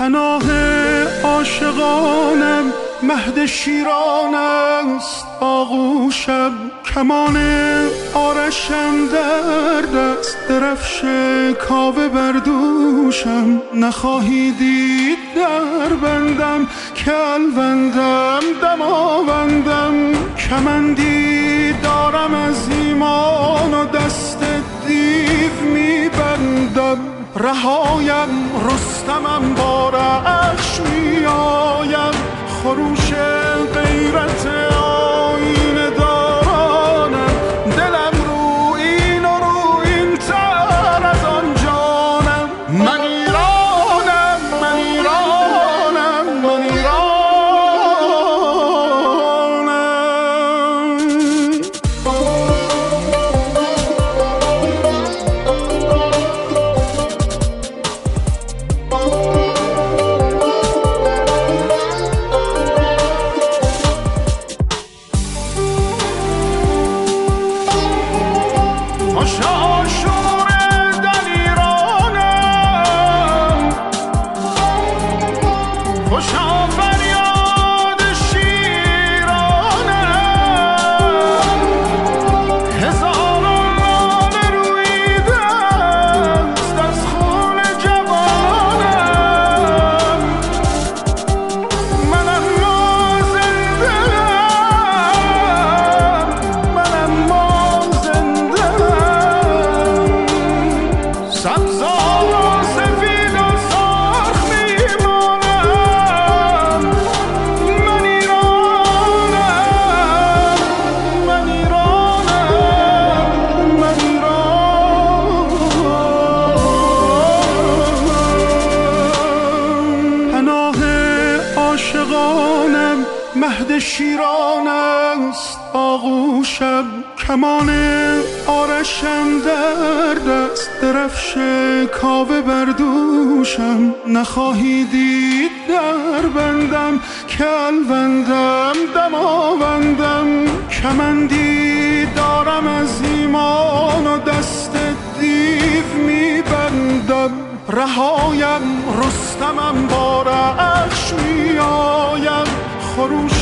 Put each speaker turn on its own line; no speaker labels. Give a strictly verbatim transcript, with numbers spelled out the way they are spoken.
پناه عاشقانم مهد شیران است آغوشم، کمان آرشم در دست، درفش کاوه بر دوشم. نخواهی دید در بندم که الوندم دماوندم، کمندی دارم از ایمان و دست دیو میبندم. رهایم رستمم با رعش میآیم، خروش غیرت آینه دارانم. دلم رو این و رو این تر از آن جانم. من ایرانم من ایرانم من ایرانم. عاشقانم مهد شیران است آغوشم، کمان آرشم در دست، درفش کاوه بر دوشم. نخواهی دید در بندم که الوندم دماوندم، کمندی دارم از ایمان و دست دیو میبندم. رهایم رستمم با رعش میآیم، خروش